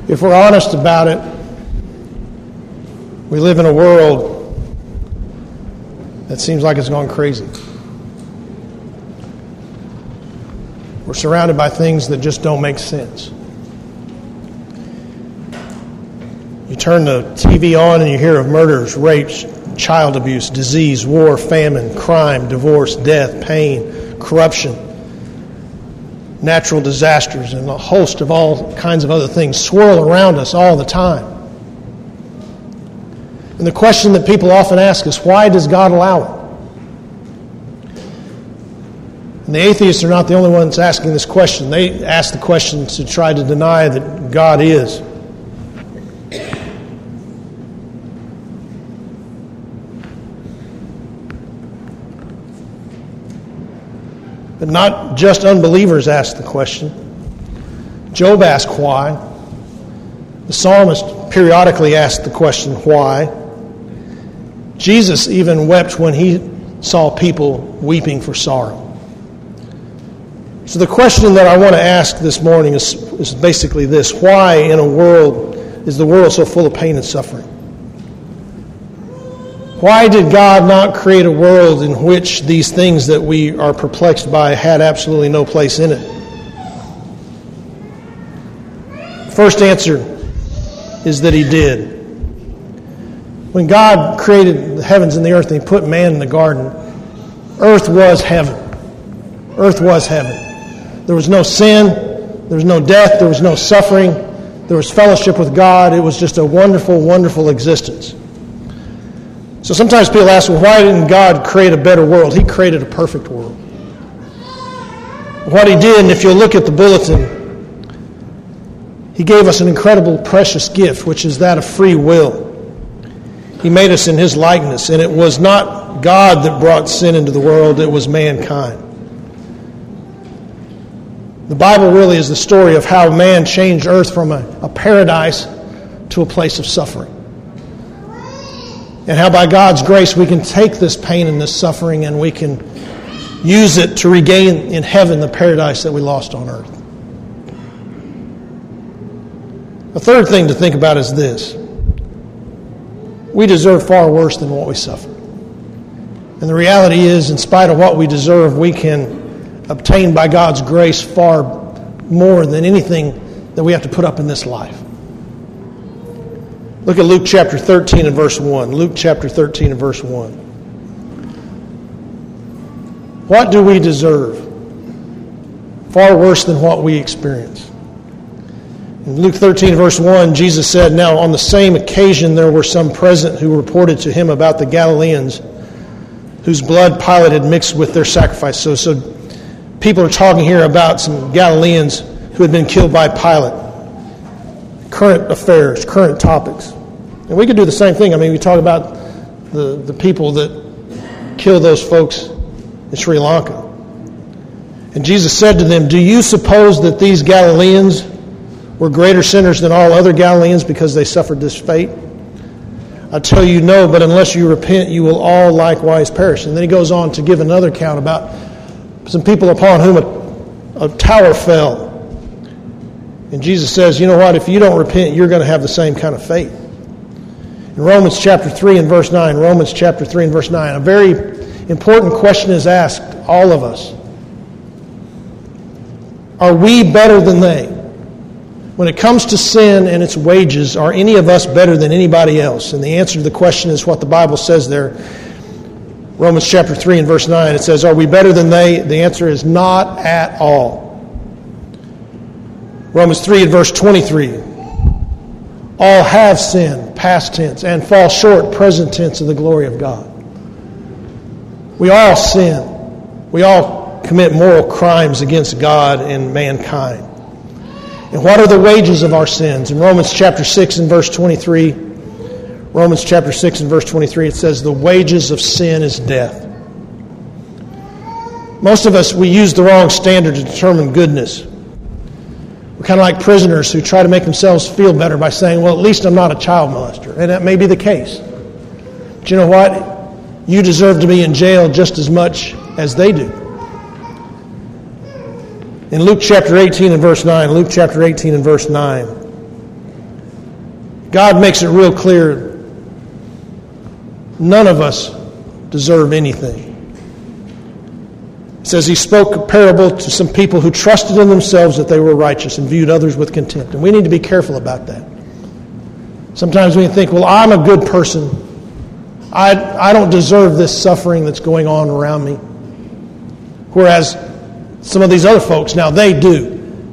If we're honest about it, we live in a world that seems like it's gone crazy. We're surrounded by things that just don't make sense. You turn the TV on and you hear of murders, rapes, child abuse, disease, war, famine, crime, divorce, death, pain, corruption, natural disasters, and a host of all kinds of other things swirl around us all the time. And the question that people often ask is, why does God allow it? And the atheists are not the only ones asking this question. They ask the question to try to deny that God is. But not just unbelievers ask the question. Job asked why. The psalmist periodically asked the question why. Jesus even wept when he saw people weeping for sorrow. So the question that I want to ask this morning is basically this: why in a world is the world so full of pain and suffering? Why did God not create a world in which these things that we are perplexed by had absolutely no place in it? The first answer is that He did. When God created the heavens and the earth and He put man in the garden, earth was heaven. Earth was heaven. There was no sin, there was no death, there was no suffering, there was fellowship with God. It was just a wonderful, wonderful existence. So sometimes people ask, well, why didn't God create a better world? He created a perfect world. What He did, and if you'll look at the bulletin, He gave us an incredible, precious gift, which is that of free will. He made us in His likeness, and it was not God that brought sin into the world, it was mankind. The Bible really is the story of how man changed earth from a paradise to a place of suffering. And how by God's grace we can take this pain and this suffering and we can use it to regain in heaven the paradise that we lost on earth. A third thing to think about is this: we deserve far worse than what we suffer. And the reality is, in spite of what we deserve, we can obtain by God's grace far more than anything that we have to put up in this life. Look at Luke chapter 13 and verse 1. Luke chapter 13 and verse 1. What do we deserve? Far worse than what we experience. In Luke 13 verse 1, Jesus said, "Now on the same occasion there were some present who reported to him about the Galileans whose blood Pilate had mixed with their sacrifice." So people are talking here about some Galileans who had been killed by Pilate. Current affairs, current topics. And we could do the same thing. I mean, we talk about the people that killed those folks in Sri Lanka. And Jesus said to them, "Do you suppose that these Galileans were greater sinners than all other Galileans because they suffered this fate? I tell you no, but unless you repent, you will all likewise perish." And then he goes on to give another account about some people upon whom a tower fell. And Jesus says, you know what, if you don't repent, you're going to have the same kind of fate. In Romans chapter 3 and verse 9, Romans chapter 3 and verse 9, a very important question is asked all of us. Are we better than they? When it comes to sin and its wages, are any of us better than anybody else? And the answer to the question is what the Bible says there. Romans chapter 3 and verse 9, it says, are we better than they? The answer is not at all. Romans 3 and verse 23. All have sinned, past tense, and fall short, present tense, of the glory of God. We all sin. We all commit moral crimes against God and mankind. And what are the wages of our sins? In Romans chapter 6 and verse 23, Romans chapter 6 and verse 23, it says, the wages of sin is death. Most of us, we use the wrong standard to determine goodness. We're kind of like prisoners who try to make themselves feel better by saying, well, at least I'm not a child molester. And that may be the case. But you know what? You deserve to be in jail just as much as they do. In Luke chapter 18 and verse 9, Luke chapter 18 and verse 9, God makes it real clear, none of us deserve anything. It says he spoke a parable to some people who trusted in themselves that they were righteous and viewed others with contempt. And we need to be careful about that. Sometimes we think, well, I'm a good person. I don't deserve this suffering that's going on around me. Whereas some of these other folks, now they do.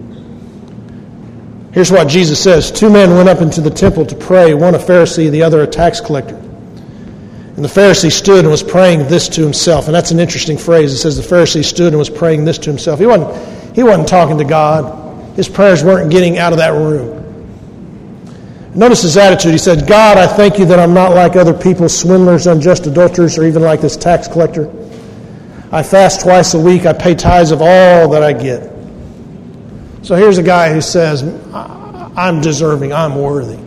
Here's what Jesus says. 2 men went up into the temple to pray, one a Pharisee, the other a tax collector. And the Pharisee stood and was praying this to himself. And that's an interesting phrase. It says the Pharisee stood and was praying this to himself. He wasn't talking to God. His prayers weren't getting out of that room. Notice his attitude. He said, God, I thank you that I'm not like other people, swindlers, unjust adulterers, or even like this tax collector. I fast twice a week. I pay tithes of all that I get. So here's a guy who says, I'm deserving. I'm worthy.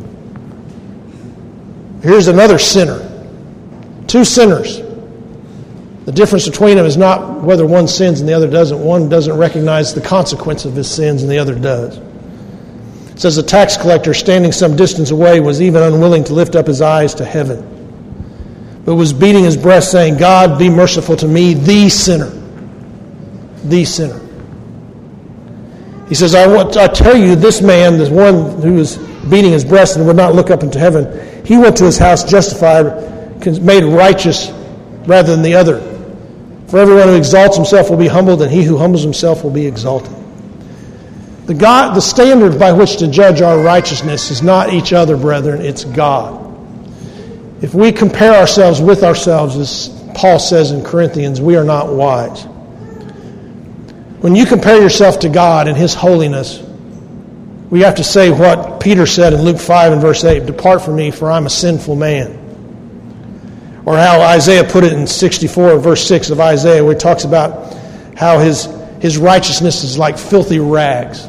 Here's another sinner. 2 sinners. The difference between them is not whether one sins and the other doesn't. One doesn't recognize the consequence of his sins and the other does. It says the tax collector, standing some distance away, was even unwilling to lift up his eyes to heaven, but was beating his breast, saying, God, be merciful to me, the sinner. The sinner. He says, I tell you, this man, this one who was beating his breast and would not look up into heaven, he went to his house justified, made righteous rather than the other. For everyone who exalts himself will be humbled, and he who humbles himself will be exalted. The standard by which to judge our righteousness is not each other, brethren, it's God. If we compare ourselves with ourselves, as Paul says in Corinthians, we are not wise. When you compare yourself to God and His holiness, we have to say what Peter said in Luke 5 and verse 8, depart from me, for I'm a sinful man. Or how Isaiah put it in 64, verse 6 of Isaiah, where he talks about how his righteousness is like filthy rags.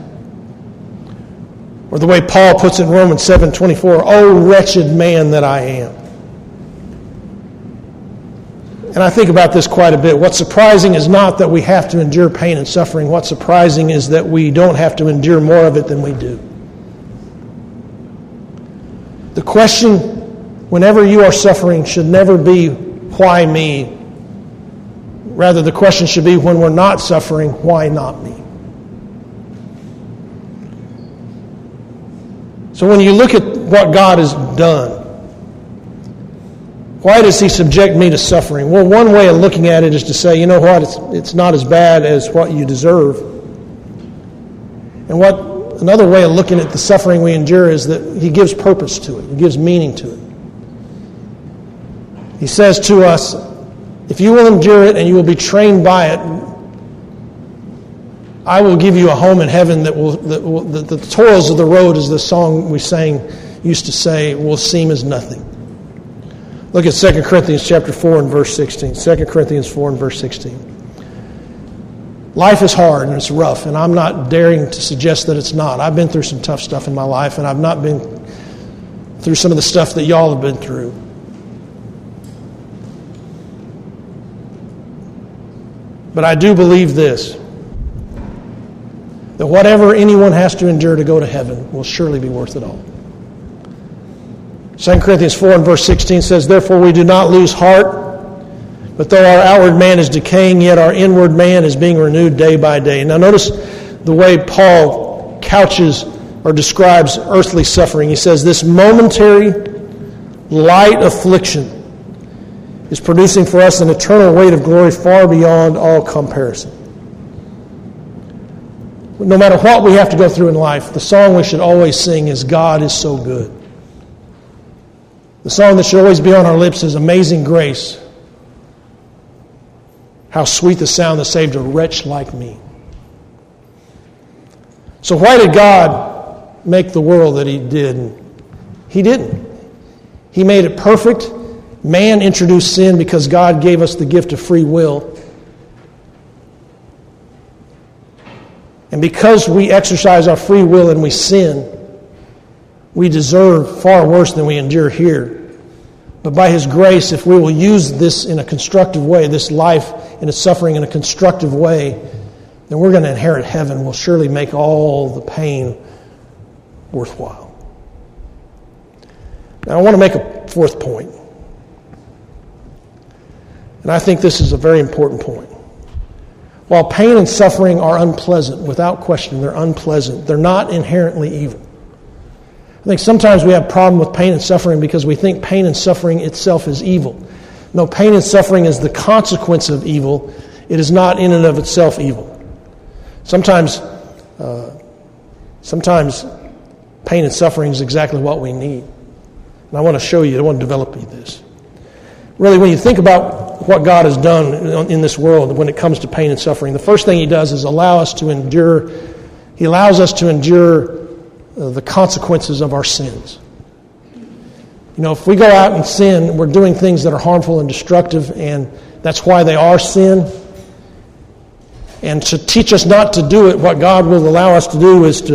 Or the way Paul puts it in Romans 7:24, oh, wretched man that I am. And I think about this quite a bit. What's surprising is not that we have to endure pain and suffering. What's surprising is that we don't have to endure more of it than we do. The question, whenever you are suffering, should never be, why me? Rather, the question should be, when we're not suffering, why not me? So when you look at what God has done, why does He subject me to suffering? Well, one way of looking at it is to say, you know what, it's not as bad as what you deserve. And another way of looking at the suffering we endure is that He gives purpose to it. He gives meaning to it. He says to us, if you will endure it and you will be trained by it, I will give you a home in heaven that the toils of the road, as the song we sang used to say, will seem as nothing. Look at 2 Corinthians chapter 4 and verse 16. 2 Corinthians 4 and verse 16. Life is hard and it's rough, and I'm not daring to suggest that it's not. I've been through some tough stuff in my life, and I've not been through some of the stuff that y'all have been through. But I do believe this, that whatever anyone has to endure to go to heaven will surely be worth it all. 2 Corinthians 4 and verse 16 says, therefore we do not lose heart, but though our outward man is decaying, yet our inward man is being renewed day by day. Now notice the way Paul couches or describes earthly suffering. He says, this momentary light affliction is producing for us an eternal weight of glory far beyond all comparison. No matter what we have to go through in life, the song we should always sing is, God is so good. The song that should always be on our lips is Amazing Grace. How sweet the sound that saved a wretch like me. So why did God make the world that He did? He didn't. He made it perfect. Man introduced sin because God gave us the gift of free will. And because we exercise our free will and we sin, we deserve far worse than we endure here. But by His grace, if we will use this in a constructive way, this life and its suffering in a constructive way, then we're going to inherit heaven. We'll surely make all the pain worthwhile. Now I want to make a fourth point. And I think this is a very important point. While pain and suffering are unpleasant, without question, they're unpleasant. They're not inherently evil. I think sometimes we have a problem with pain and suffering because we think pain and suffering itself is evil. No, pain and suffering is the consequence of evil. It is not in and of itself evil. Sometimes pain and suffering is exactly what we need. And I want to show you, I want to develop you this. Really, when you think about what God has done in this world when it comes to pain and suffering, the first thing He does is allow us to endure. He allows us to endure the consequences of our sins. You know, if we go out and sin, we're doing things that are harmful and destructive, and that's why they are sin. And to teach us not to do it, what God will allow us to do is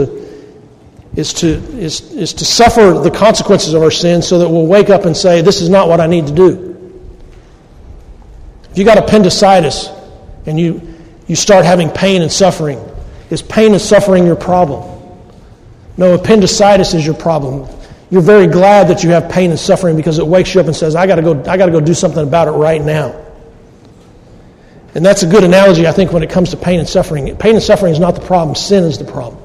to suffer the consequences of our sins so that we'll wake up and say, this is not what I need to do. If you got appendicitis and you start having pain and suffering, is pain and suffering your problem? No, appendicitis is your problem. You're very glad that you have pain and suffering because it wakes you up and says, I got to go do something about it right now. And that's a good analogy, I think, when it comes to pain and suffering. Pain and suffering is not the problem. Sin is the problem.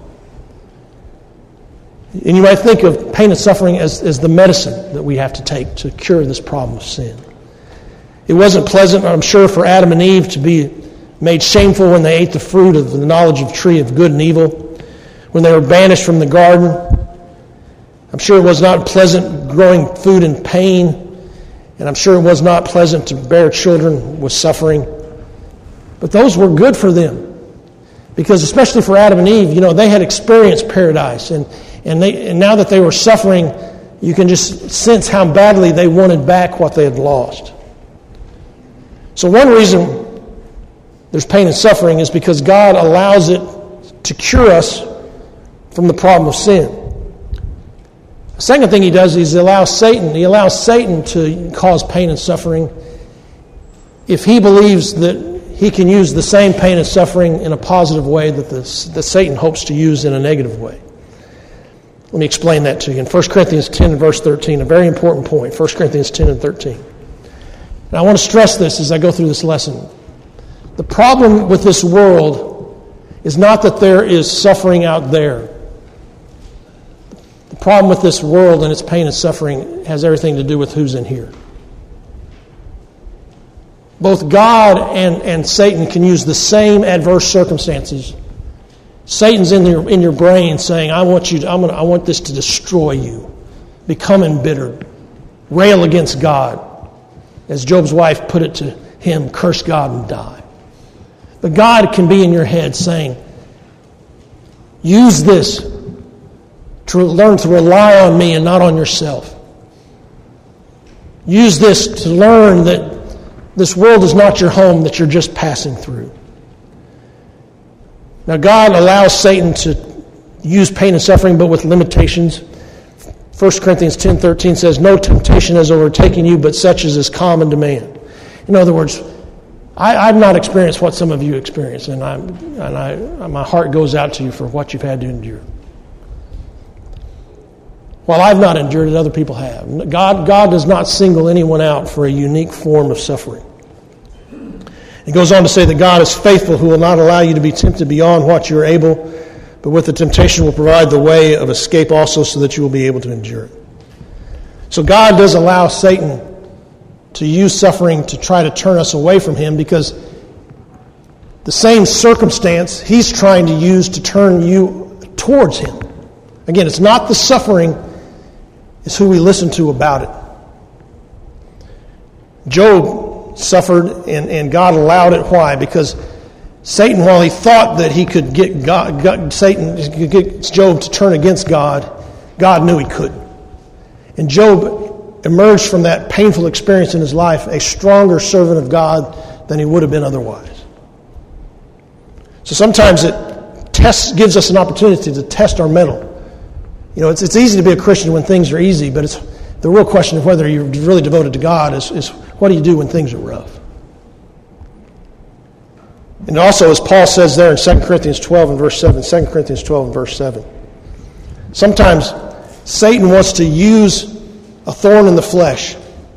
And you might think of pain and suffering as the medicine that we have to take to cure this problem of sin. It wasn't pleasant, I'm sure, for Adam and Eve to be made shameful when they ate the fruit of the knowledge of tree of good and evil, when they were banished from the garden. I'm sure it was not pleasant growing food in pain, and I'm sure it was not pleasant to bear children with suffering. But those were good for them, because especially for Adam and Eve, you know, they had experienced paradise, and now that they were suffering, you can just sense how badly they wanted back what they had lost. So one reason there's pain and suffering is because God allows it to cure us from the problem of sin. The second thing He does is He allows Satan to cause pain and suffering if he believes that he can use the same pain and suffering in a positive way that Satan hopes to use in a negative way. Let me explain that to you. In 1 Corinthians 10 and verse 13, a very important point, 1 Corinthians 10 and 13. And I want to stress this as I go through this lesson. The problem with this world is not that there is suffering out there. The problem with this world and its pain and suffering has everything to do with who's in here. Both God and Satan can use the same adverse circumstances. Satan's in your brain saying, I want this to destroy you. Become embittered. Rail against God. As Job's wife put it to him, curse God and die. But God can be in your head saying, use this to learn to rely on me and not on yourself. Use this to learn that this world is not your home, that you're just passing through. Now, God allows Satan to use pain and suffering, but with limitations. 1 Corinthians 10:13 says, no temptation has overtaken you, but such as is common to man. In other words, I've not experienced what some of you experience, and my heart goes out to you for what you've had to endure. While I've not endured it, other people have. God does not single anyone out for a unique form of suffering. He goes on to say that God is faithful, who will not allow you to be tempted beyond what you are able, but with the temptation will provide the way of escape also so that you will be able to endure it. So God does allow Satan to use suffering to try to turn us away from Him, because the same circumstance He's trying to use to turn you towards Him. Again, it's not the suffering, it's who we listen to about it. Job suffered, and God allowed it. Why? Because Satan, while he thought that he could get Job to turn against God, God knew he couldn't. And Job emerged from that painful experience in his life a stronger servant of God than he would have been otherwise. So sometimes it gives us an opportunity to test our mettle. You know, it's easy to be a Christian when things are easy, but it's the real question of whether you're really devoted to God is what do you do when things are rough? And also, as Paul says there in 2 Corinthians 12 and verse 7, 2 Corinthians 12 and verse 7, sometimes Satan wants to use a thorn in the flesh.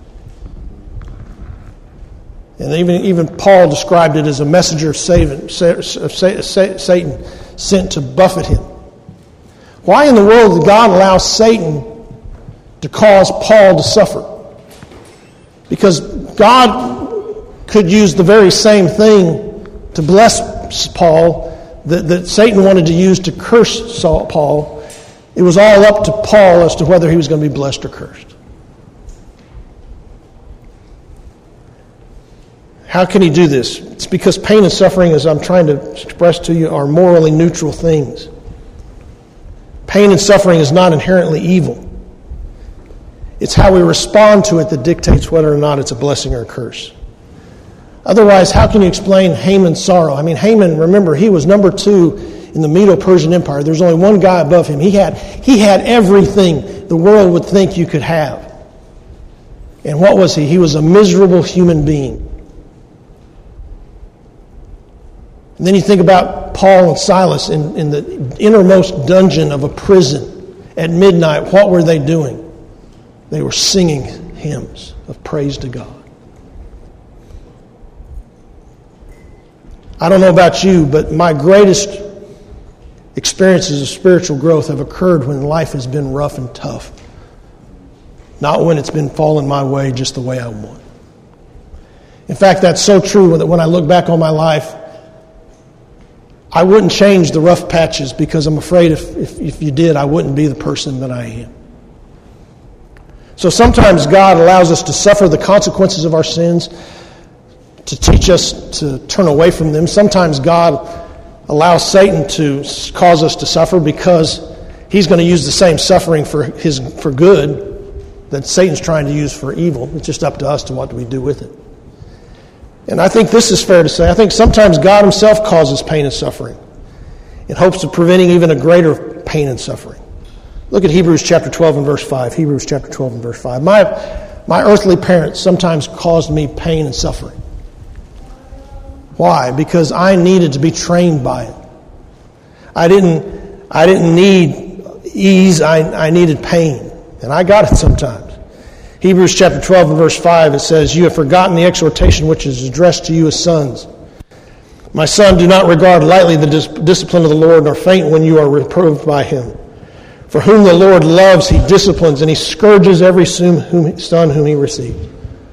And even Paul described it as a messenger of Satan sent to buffet him. Why in the world did God allow Satan to cause Paul to suffer? Because God could use the very same thing to bless Paul that Satan wanted to use to curse Paul. It was all up to Paul as to whether he was going to be blessed or cursed. How can he do this? It's because pain and suffering, as I'm trying to express to you, are morally neutral things. Pain and suffering is not inherently evil. It's how we respond to it that dictates whether or not it's a blessing or a curse. Otherwise, how can you explain Haman's sorrow? I mean, Haman, remember, he was number 2 in the Medo-Persian Empire. There's only one guy above him. He had everything the world would think you could have. And what was he? He was a miserable human being. And then you think about Paul and Silas in the innermost dungeon of a prison at midnight. What were they doing? They were singing hymns of praise to God. I don't know about you, but my greatest experiences of spiritual growth have occurred when life has been rough and tough. Not when it's been falling my way just the way I want. In fact, that's so true that when I look back on my life, I wouldn't change the rough patches because I'm afraid if you did, I wouldn't be the person that I am. So sometimes God allows us to suffer the consequences of our sins to teach us to turn away from them. Sometimes God allows Satan to cause us to suffer because he's going to use the same suffering for good that Satan's trying to use for evil. It's just up to us to what do we do with it. And I think this is fair to say. I think sometimes God himself causes pain and suffering in hopes of preventing even a greater pain and suffering. Look at Hebrews chapter 12 and verse 5. Hebrews chapter 12 and verse 5. My earthly parents sometimes caused me pain and suffering. Why? Because I needed to be trained by it. I didn't need ease, I needed pain. And I got it sometimes. Hebrews chapter 12 and verse 5, it says, "You have forgotten the exhortation which is addressed to you as sons. My son, do not regard lightly the discipline of the Lord, nor faint when you are reproved by him. For whom the Lord loves, he disciplines, and he scourges every son whom he receives."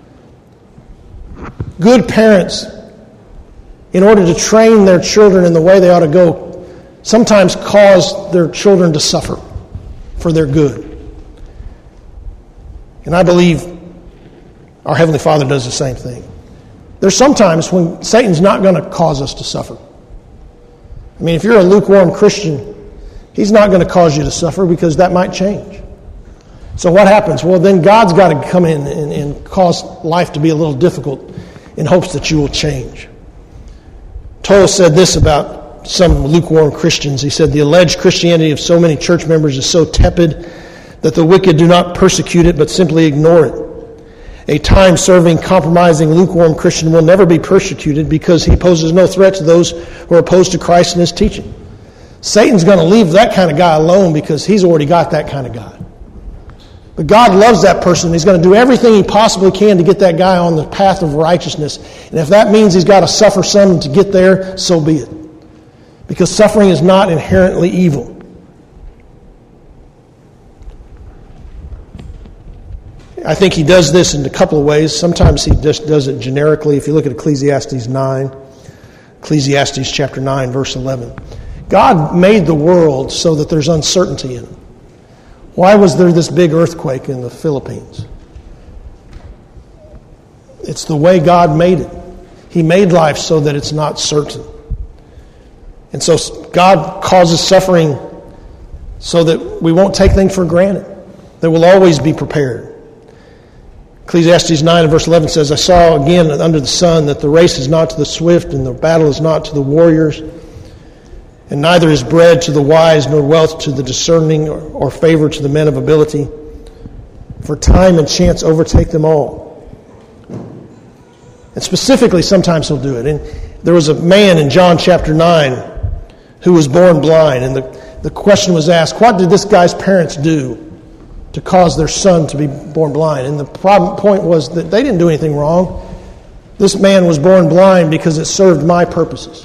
Good parents, in order to train their children in the way they ought to go, sometimes cause their children to suffer for their good. And I believe our Heavenly Father does the same thing. There's sometimes when Satan's not going to cause us to suffer. I mean, if you're a lukewarm Christian, he's not going to cause you to suffer because that might change. So what happens? Well, then God's got to come in and cause life to be a little difficult in hopes that you will change. Toll said this about some lukewarm Christians. He said, "The alleged Christianity of so many church members is so tepid that the wicked do not persecute it but simply ignore it. A time-serving, compromising, lukewarm Christian will never be persecuted because he poses no threat to those who are opposed to Christ and his teaching." Satan's going to leave that kind of guy alone because he's already got that kind of guy. But God loves that person. He's going to do everything he possibly can to get that guy on the path of righteousness. And if that means he's got to suffer some to get there, so be it. Because suffering is not inherently evil. I think he does this in a couple of ways. Sometimes he just does it generically. If you look at Ecclesiastes chapter 9, verse 11. God made the world so that there's uncertainty in it. Why was there this big earthquake in the Philippines? It's the way God made it. He made life so that it's not certain. And so God causes suffering so that we won't take things for granted, that we'll always be prepared. Ecclesiastes 9 and verse 11 says, "I saw again under the sun that the race is not to the swift and the battle is not to the warriors, and neither is bread to the wise, nor wealth to the discerning, or favor to the men of ability. For time and chance overtake them all." And specifically, sometimes he'll do it. And there was a man in John chapter 9 who was born blind. And the question was asked, what did this guy's parents do to cause their son to be born blind. And the point was that they didn't do anything wrong. This man was born blind because it served my purposes.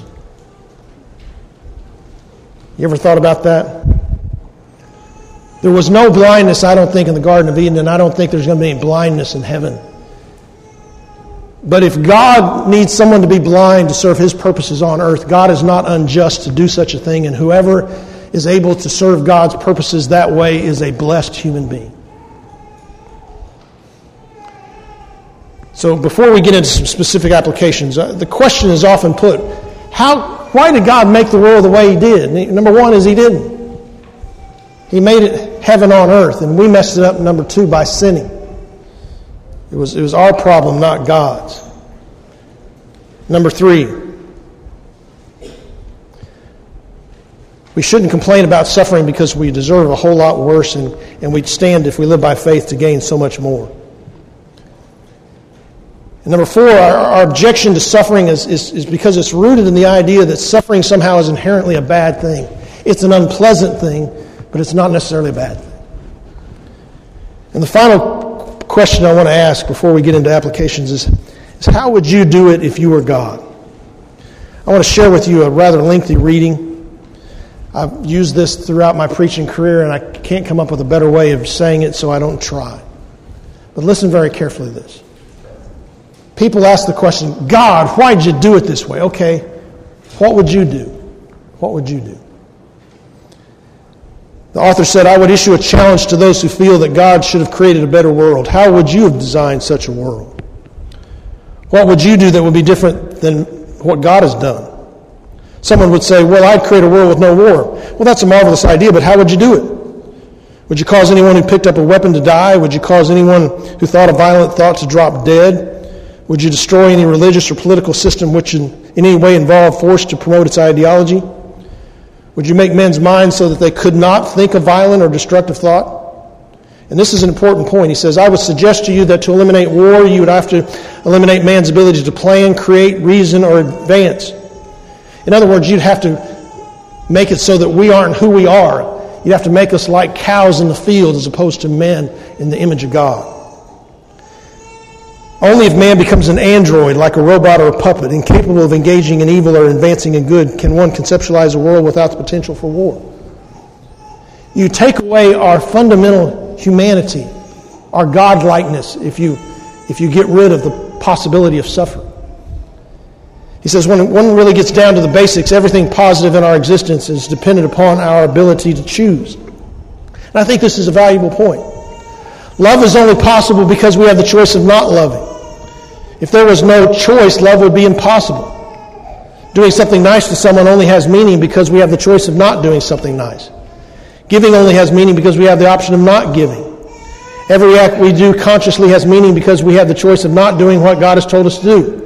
You ever thought about that? There was no blindness, I don't think, in the Garden of Eden, and I don't think there's going to be any blindness in heaven. But if God needs someone to be blind to serve His purposes on earth, God is not unjust to do such a thing, and whoever is able to serve God's purposes that way is a blessed human being. So before we get into some specific applications, the question is often put, why did God make the world the way He did? Number one is He didn't. He made it heaven on earth, and we messed it up, number two, by sinning. It was our problem, not God's. Number three, we shouldn't complain about suffering because we deserve a whole lot worse, and we'd stand, if we live by faith, to gain so much more. And number four, our objection to suffering is because it's rooted in the idea that suffering somehow is inherently a bad thing. It's an unpleasant thing, but it's not necessarily a bad thing. And the final question I want to ask before we get into applications is how would you do it if you were God? I want to share with you a rather lengthy reading. I've used this throughout my preaching career, and I can't come up with a better way of saying it, so I don't try. But listen very carefully to this. People ask the question, God, why did you do it this way? Okay, what would you do? What would you do? The author said, I would issue a challenge to those who feel that God should have created a better world. How would you have designed such a world? What would you do that would be different than what God has done? Someone would say, well, I'd create a world with no war. Well, that's a marvelous idea, but how would you do it? Would you cause anyone who picked up a weapon to die? Would you cause anyone who thought a violent thought to drop dead? Would you destroy any religious or political system which in any way involved force to promote its ideology? Would you make men's minds so that they could not think a violent or destructive thought? And this is an important point. He says, I would suggest to you that to eliminate war, you would have to eliminate man's ability to plan, create, reason, or advance. In other words, you'd have to make it so that we aren't who we are. You'd have to make us like cows in the field as opposed to men in the image of God. Only if man becomes an android, like a robot or a puppet, incapable of engaging in evil or advancing in good, can one conceptualize a world without the potential for war. You take away our fundamental humanity, our godlikeness, if you get rid of the possibility of suffering. He says when one really gets down to the basics, everything positive in our existence is dependent upon our ability to choose. And I think this is a valuable point. Love is only possible because we have the choice of not loving. If there was no choice, love would be impossible. Doing something nice to someone only has meaning because we have the choice of not doing something nice. Giving only has meaning because we have the option of not giving. Every act we do consciously has meaning because we have the choice of not doing what God has told us to do.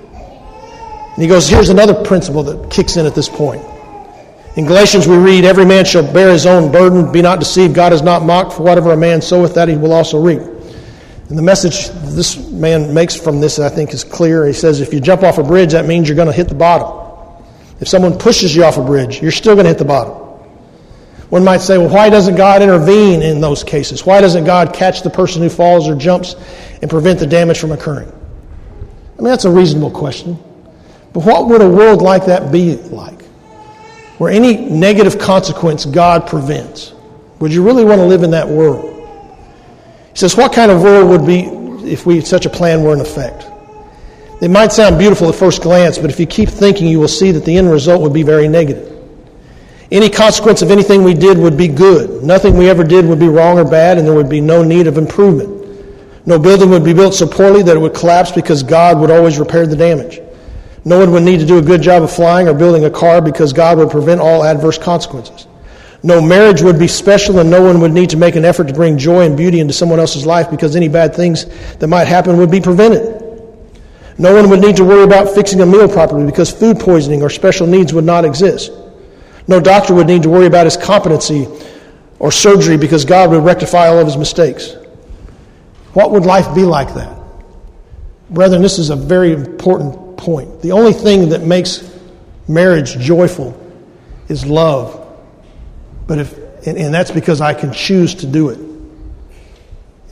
And he goes, here's another principle that kicks in at this point. In Galatians we read, every man shall bear his own burden. Be not deceived, God is not mocked, for whatever a man soweth, that he will also reap. And the message this man makes from this, I think, is clear. He says, if you jump off a bridge, that means you're going to hit the bottom. If someone pushes you off a bridge, you're still going to hit the bottom. One might say, well, why doesn't God intervene in those cases? Why doesn't God catch the person who falls or jumps and prevent the damage from occurring? I mean, that's a reasonable question. But what would a world like that be like? Where any negative consequence God prevents. Would you really want to live in that world? He says, what kind of world would be if such a plan were in effect? It might sound beautiful at first glance, but if you keep thinking, you will see that the end result would be very negative. Any consequence of anything we did would be good. Nothing we ever did would be wrong or bad, and there would be no need of improvement. No building would be built so poorly that it would collapse because God would always repair the damage. No one would need to do a good job of flying or building a car because God would prevent all adverse consequences. No marriage would be special, and no one would need to make an effort to bring joy and beauty into someone else's life because any bad things that might happen would be prevented. No one would need to worry about fixing a meal properly because food poisoning or special needs would not exist. No doctor would need to worry about his competency or surgery because God would rectify all of his mistakes. What would life be like that? Brethren, this is a very important point. The only thing that makes marriage joyful is love. And that's because I can choose to do it.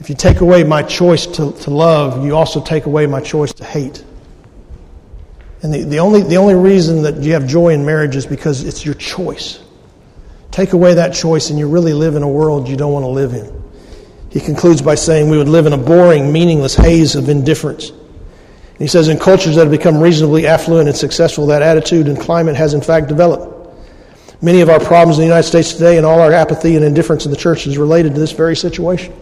If you take away my choice to love, you also take away my choice to hate. And the only reason that you have joy in marriage is because it's your choice. Take away that choice and you really live in a world you don't want to live in. He concludes by saying we would live in a boring, meaningless haze of indifference. And he says in cultures that have become reasonably affluent and successful, that attitude and climate has in fact developed. Many of our problems in the United States today and all our apathy and indifference in the church is related to this very situation.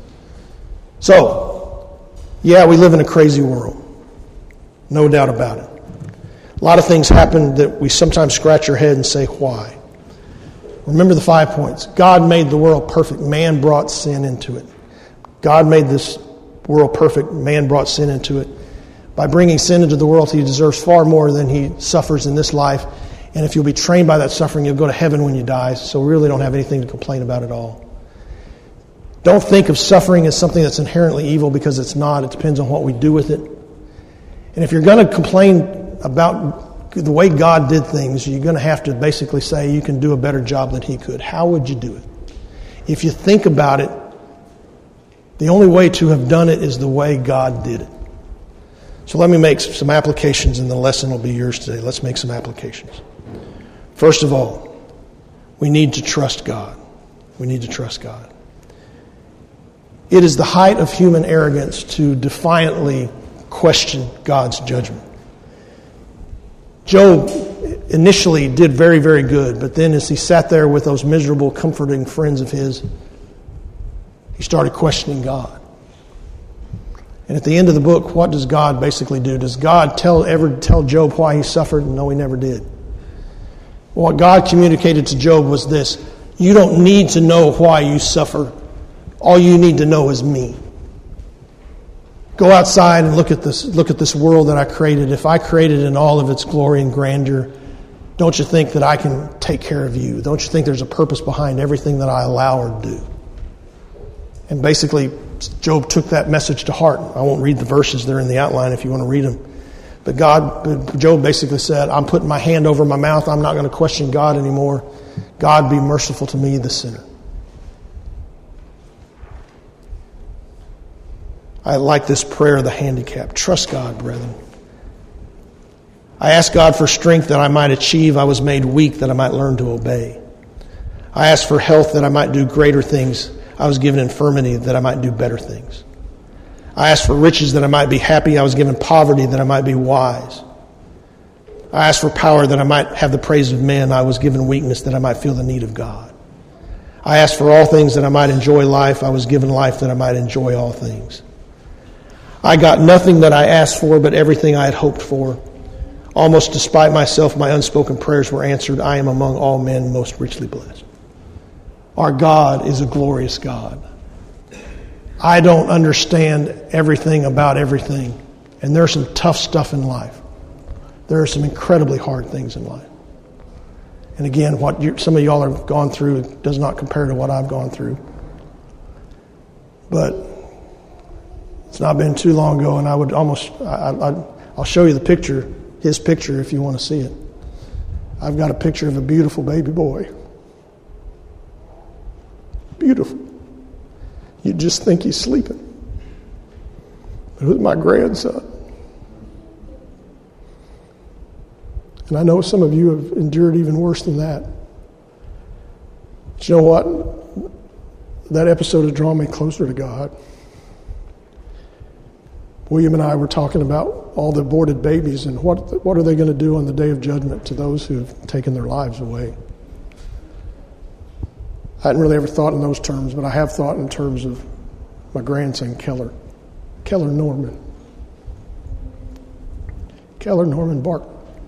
So, yeah, we live in a crazy world. No doubt about it. A lot of things happen that we sometimes scratch our head and say, why? Remember the 5 points. God made the world perfect. Man brought sin into it. God made this world perfect. Man brought sin into it. By bringing sin into the world, he deserves far more than he suffers in this life. And if you'll be trained by that suffering, you'll go to heaven when you die. So we really don't have anything to complain about at all. Don't think of suffering as something that's inherently evil, because it's not. It depends on what we do with it. And if you're going to complain about the way God did things, you're going to have to basically say you can do a better job than he could. How would you do it? If you think about it, the only way to have done it is the way God did it. So let me make some applications, and the lesson will be yours today. Let's make some applications. First of all, we need to trust God. We need to trust God. It is the height of human arrogance to defiantly question God's judgment. Job initially did very, very good, but then as he sat there with those miserable, comforting friends of his, he started questioning God. And at the end of the book, what does God basically do? Does God ever tell Job why he suffered? No, he never did. What God communicated to Job was this: you don't need to know why you suffer. All you need to know is me. Go outside and look at this world that I created. If I created it in all of its glory and grandeur, don't you think that I can take care of you? Don't you think there's a purpose behind everything that I allow or do? And basically, Job took that message to heart. I won't read the verses, they're in the outline if you want to read them. But Job basically said, I'm putting my hand over my mouth. I'm not going to question God anymore. God, be merciful to me, the sinner. I like this prayer of the handicapped. Trust God, brethren. I ask God for strength that I might achieve. I was made weak that I might learn to obey. I ask for health that I might do greater things. I was given infirmity that I might do better things. I asked for riches that I might be happy. I was given poverty that I might be wise. I asked for power that I might have the praise of men. I was given weakness that I might feel the need of God. I asked for all things that I might enjoy life. I was given life that I might enjoy all things. I got nothing that I asked for, but everything I had hoped for. Almost despite myself, my unspoken prayers were answered. I am among all men most richly blessed. Our God is a glorious God. I don't understand everything about everything. And there's some tough stuff in life. There are some incredibly hard things in life. And again, what some of y'all have gone through does not compare to what I've gone through. But it's not been too long ago, and I'll show you the picture, his picture, if you want to see it. I've got a picture of a beautiful baby boy. Beautiful. You'd just think he's sleeping. But it was my grandson. And I know some of you have endured even worse than that. But you know what? That episode has drawn me closer to God. William and I were talking about all the aborted babies and what are they going to do on the day of judgment to those who have taken their lives away. I hadn't really ever thought in those terms, but I have thought in terms of my grandson, Keller Norman Barton.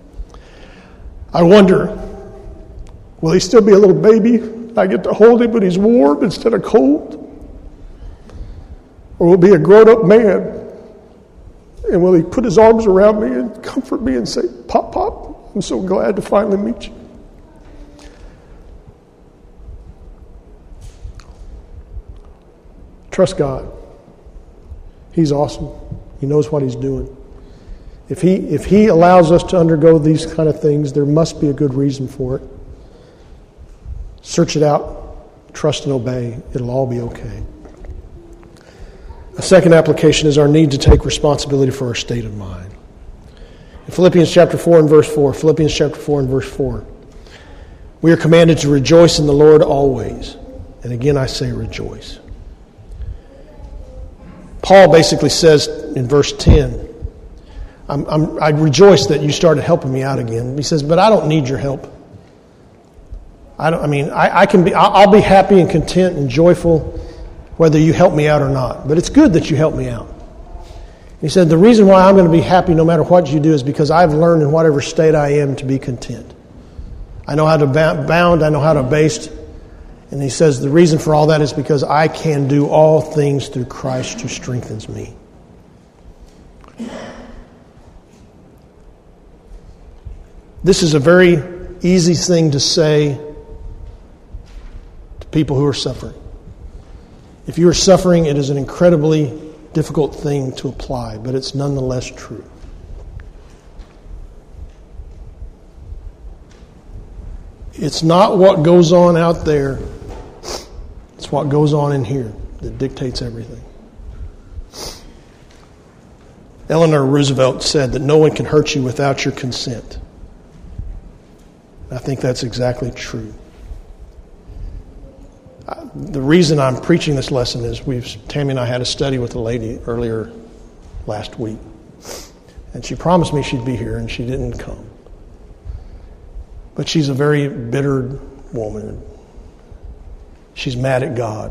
I wonder, will he still be a little baby? I get to hold him, but he's warm instead of cold? Or will he be a grown-up man? And will he put his arms around me and comfort me and say, Pop, I'm so glad to finally meet you. Trust God. He's awesome. He knows what he's doing. If he allows us to undergo these kind of things, there must be a good reason for it. Search it out. Trust and obey. It'll all be okay. A second application is our need to take responsibility for our state of mind. In Philippians chapter 4 and verse 4, Philippians chapter 4 and verse 4, we are commanded to rejoice in the Lord always. And again I say rejoice. Paul basically says in verse 10, I rejoice that you started helping me out again. He says, but I don't need your help. I'll be happy and content and joyful whether you help me out or not. But it's good that you help me out. He said, the reason why I'm going to be happy no matter what you do is because I've learned in whatever state I am to be content. I know how to bound, I know how to baste. And he says the reason for all that is because I can do all things through Christ who strengthens me. This is a very easy thing to say to people who are suffering. If you are suffering, it is an incredibly difficult thing to apply, but it's nonetheless true. It's not what goes on out there, it's what goes on in here that dictates everything. Eleanor Roosevelt said that no one can hurt you without your consent. I think that's exactly true. The reason I'm preaching this lesson is Tammy and I had a study with a lady earlier last week. And she promised me she'd be here, and she didn't come. But she's a very bitter woman. She's mad at God.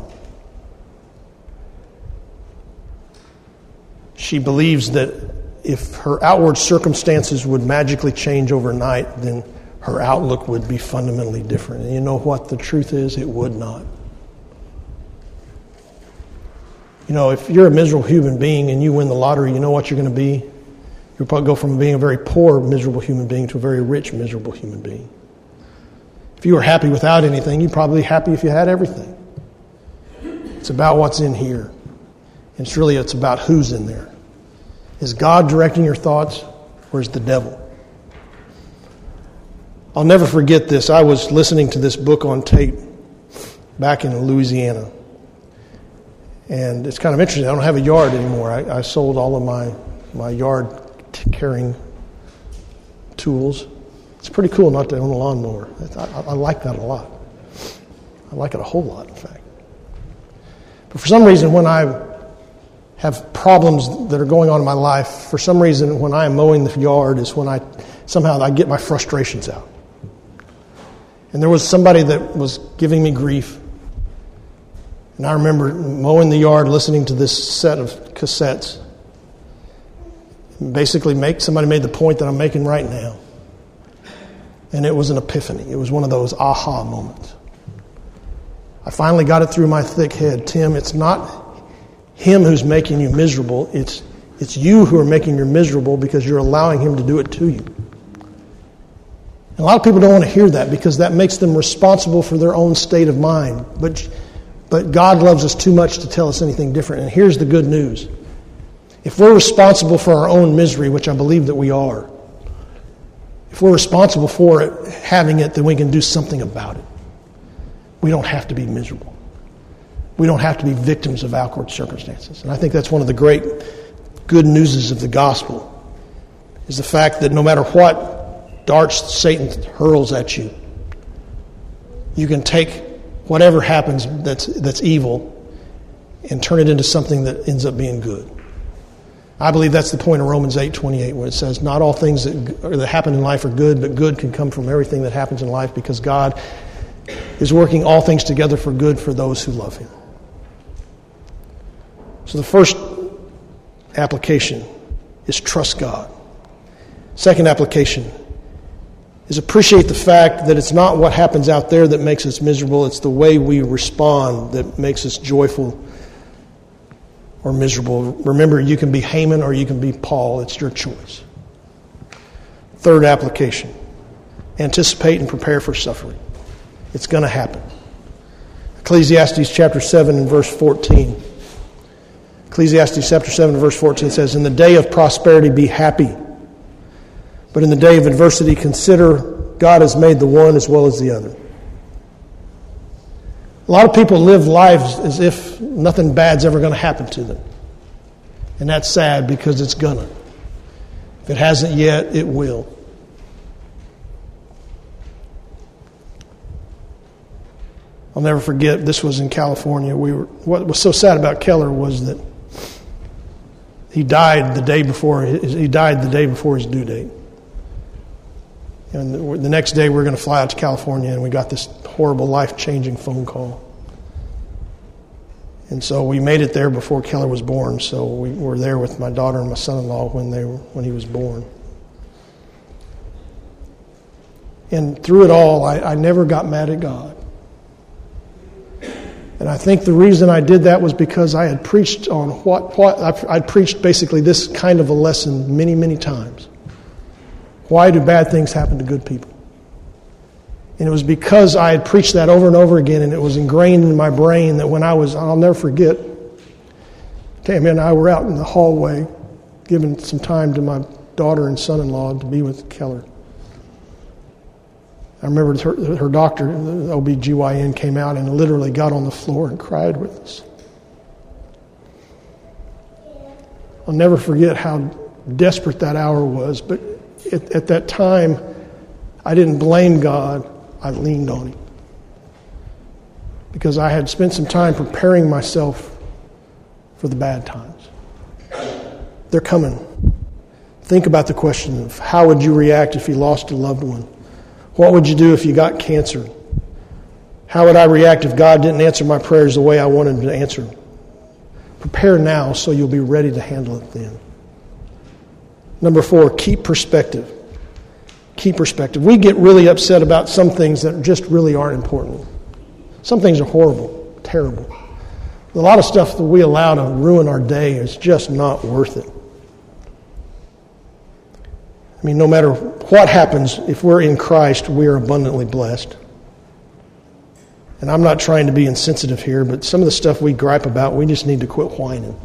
She believes that if her outward circumstances would magically change overnight, then her outlook would be fundamentally different. And you know what the truth is? It would not. You know, if you're a miserable human being and you win the lottery, you know what you're going to be? You'll probably go from being a very poor, miserable human being to a very rich, miserable human being. If you were happy without anything, you'd probably be happy if you had everything. It's about what's in here. And it's about who's in there. Is God directing your thoughts, or is the devil? I'll never forget this. I was listening to this book on tape back in Louisiana. And it's kind of interesting. I don't have a yard anymore. I sold all of my yard carrying tools. It's pretty cool not to own a lawnmower. I like that a lot. I like it a whole lot, in fact. But for some reason, when I have problems that are going on in my life, for some reason, when I am mowing the yard is when I get my frustrations out. And there was somebody that was giving me grief. And I remember mowing the yard, listening to this set of cassettes. Basically, somebody made the point that I'm making right now. And it was an epiphany. It was one of those aha moments. I finally got it through my thick head. Tim, it's not him who's making you miserable. It's you who are making you miserable because you're allowing him to do it to you. And a lot of people don't want to hear that because that makes them responsible for their own state of mind. But God loves us too much to tell us anything different. And here's the good news. If we're responsible for our own misery, which I believe that we are, if we're responsible for it, having it, then we can do something about it. We don't have to be miserable. We don't have to be victims of outward circumstances. And I think that's one of the great good newses of the gospel, is the fact that no matter what darts Satan hurls at you, you can take whatever happens that's evil and turn it into something that ends up being good. I believe that's the point of Romans 8:28, where it says, not all things that happen in life are good, but good can come from everything that happens in life because God is working all things together for good for those who love him. So the first application is trust God. Second application is appreciate the fact that it's not what happens out there that makes us miserable, it's the way we respond that makes us joyful or miserable. Remember, you can be Haman or you can be Paul. It's your choice. Third application, anticipate and prepare for suffering. It's going to happen. Ecclesiastes chapter 7 and verse 14. Ecclesiastes chapter 7 and verse 14 says, in the day of prosperity be happy, but in the day of adversity consider God has made the one as well as the other. A lot of people live lives as if nothing bad's ever going to happen to them. And that's sad because it's gonna. If it hasn't yet, it will. I'll never forget, this was in California. What was so sad about Keller was that he died the day before his due date. And the next day we were going to fly out to California, and we got this horrible, life-changing phone call. And so we made it there before Keller was born. So we were there with my daughter and my son-in-law when he was born. And through it all, I never got mad at God. And I think the reason I did that was because I had preached on I'd preached basically this kind of a lesson many, many times. Why do bad things happen to good people? And it was because I had preached that over and over again, and it was ingrained in my brain that I'll never forget, Tammy and I were out in the hallway giving some time to my daughter and son-in-law to be with Keller. I remember her doctor, the OBGYN, came out and literally got on the floor and cried with us. I'll never forget how desperate that hour was, but at that time, I didn't blame God. I leaned on Him. Because I had spent some time preparing myself for the bad times. They're coming. Think about the question of how would you react if you lost a loved one? What would you do if you got cancer? How would I react if God didn't answer my prayers the way I wanted Him to answer them? Prepare now so you'll be ready to handle it then. Number 4, keep perspective. Keep perspective. We get really upset about some things that just really aren't important. Some things are horrible, terrible. A lot of stuff that we allow to ruin our day is just not worth it. I mean, no matter what happens, if we're in Christ, we are abundantly blessed. And I'm not trying to be insensitive here, but some of the stuff we gripe about, we just need to quit whining.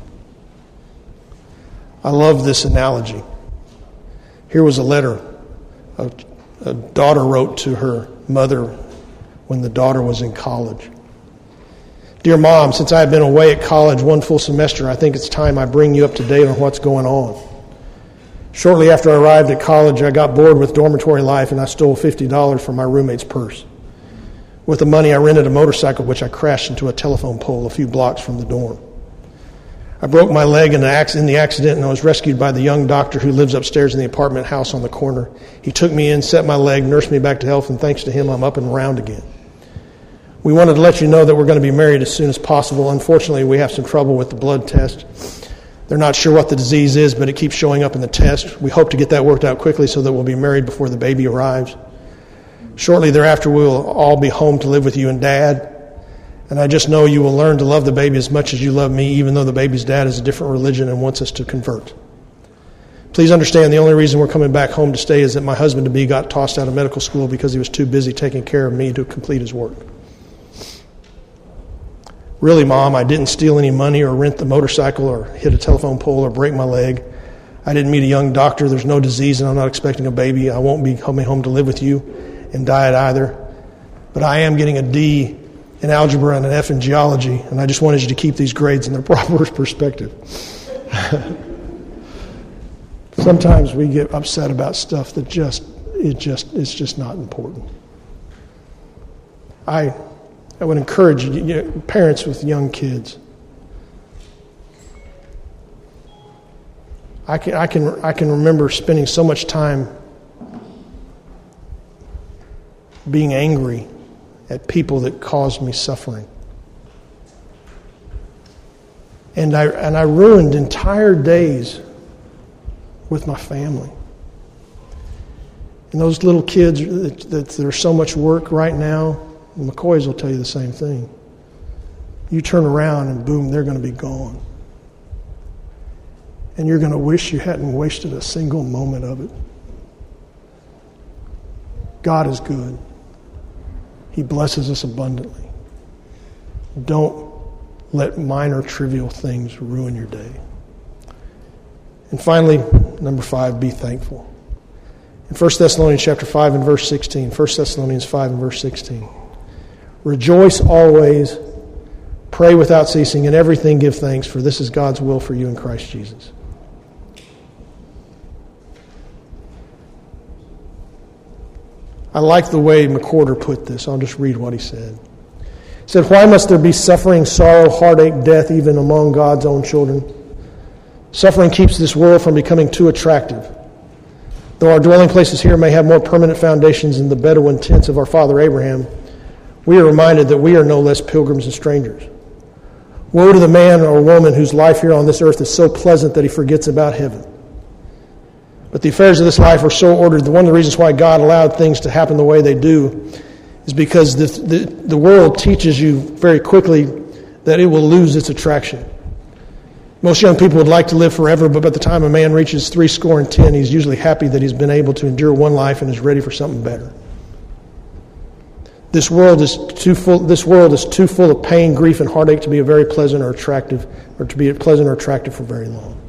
I love this analogy. Here was a letter a daughter wrote to her mother when the daughter was in college. Dear Mom, since I have been away at college one full semester, I think it's time I bring you up to date on what's going on. Shortly after I arrived at college, I got bored with dormitory life and I stole $50 from my roommate's purse. With the money, I rented a motorcycle, which I crashed into a telephone pole a few blocks from the dorm. I broke my leg in the accident, and I was rescued by the young doctor who lives upstairs in the apartment house on the corner. He took me in, set my leg, nursed me back to health, and thanks to him, I'm up and around again. We wanted to let you know that we're going to be married as soon as possible. Unfortunately, we have some trouble with the blood test. They're not sure what the disease is, but it keeps showing up in the test. We hope to get that worked out quickly so that we'll be married before the baby arrives. Shortly thereafter, we will all be home to live with you and Dad. And I just know you will learn to love the baby as much as you love me, even though the baby's dad is a different religion and wants us to convert. Please understand the only reason we're coming back home to stay is that my husband-to-be got tossed out of medical school because he was too busy taking care of me to complete his work. Really, Mom, I didn't steal any money or rent the motorcycle or hit a telephone pole or break my leg. I didn't meet a young doctor. There's no disease and I'm not expecting a baby. I won't be coming home to live with you and diet either. But I am getting a D in algebra and an F in geology, and I just wanted you to keep these grades in their proper perspective. Sometimes we get upset about stuff that it's just not important. I would encourage you, parents with young kids. I can remember spending so much time being angry at people that caused me suffering. And I ruined entire days with my family. And those little kids that there's so much work right now, McCoys will tell you the same thing. You turn around and boom, they're going to be gone. And you're going to wish you hadn't wasted a single moment of it. God is good. He blesses us abundantly. Don't let minor trivial things ruin your day. And finally, number 5, be thankful. In 1 Thessalonians chapter 5 and verse 16, 1 Thessalonians 5 and verse 16. Rejoice always, Pray without ceasing. In everything give thanks, for this is God's will for you in Christ Jesus. I like the way McWhorter put this. I'll just read what he said. He said, why must there be suffering, sorrow, heartache, death, even among God's own children? Suffering keeps this world from becoming too attractive. Though our dwelling places here may have more permanent foundations than the Bedouin tents of our father Abraham, we are reminded that we are no less pilgrims and strangers. Woe to the man or woman whose life here on this earth is so pleasant that he forgets about heaven. But the affairs of this life are so ordered that one of the reasons why God allowed things to happen the way they do is because the world teaches you very quickly that it will lose its attraction. Most young people would like to live forever, but by the time a man reaches 70, he's usually happy that he's been able to endure one life and is ready for something better. This world is too full of pain, grief, and heartache to be very pleasant or attractive, or to be pleasant or attractive for very long.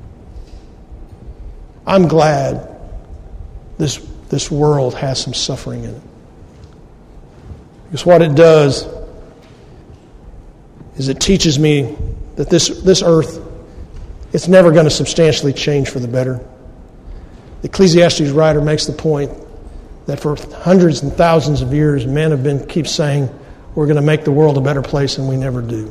I'm glad this world has some suffering in it. Because what it does is it teaches me that this earth, it's never going to substantially change for the better. The Ecclesiastes writer makes the point that for hundreds and thousands of years, men have keep saying, we're going to make the world a better place, and we never do.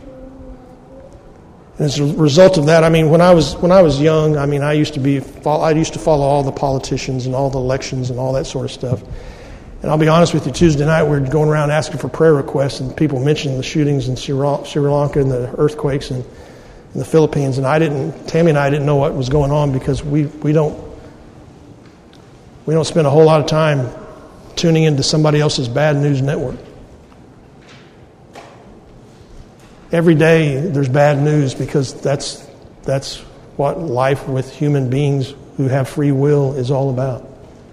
And as a result of that, when I was young, I used to follow all the politicians and all the elections and all that sort of stuff. And I'll be honest with you, Tuesday night we were going around asking for prayer requests, and people mentioned the shootings in Sri Lanka and the earthquakes in the Philippines. And Tammy and I didn't know what was going on because we don't spend a whole lot of time tuning into somebody else's bad news network. Every day there's bad news because that's what life with human beings who have free will is all about.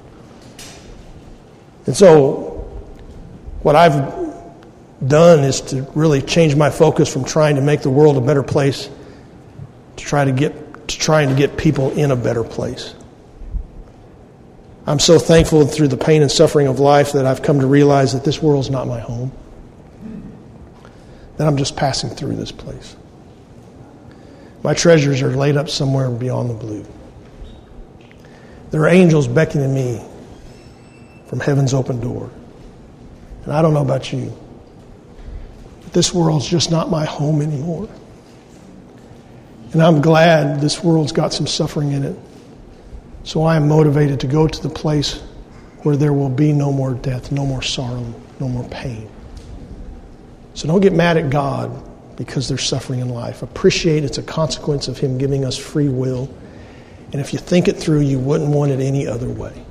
And so what I've done is to really change my focus from trying to make the world a better place to trying to get people in a better place. I'm so thankful through the pain and suffering of life that I've come to realize that this world's not my home. That I'm just passing through this place. My treasures are laid up somewhere beyond the blue. There are angels beckoning me from heaven's open door. And I don't know about you, but this world's just not my home anymore. And I'm glad this world's got some suffering in it. So I am motivated to go to the place where there will be no more death, no more sorrow, no more pain. So don't get mad at God because there's suffering in life. Appreciate it's a consequence of Him giving us free will. And if you think it through, you wouldn't want it any other way.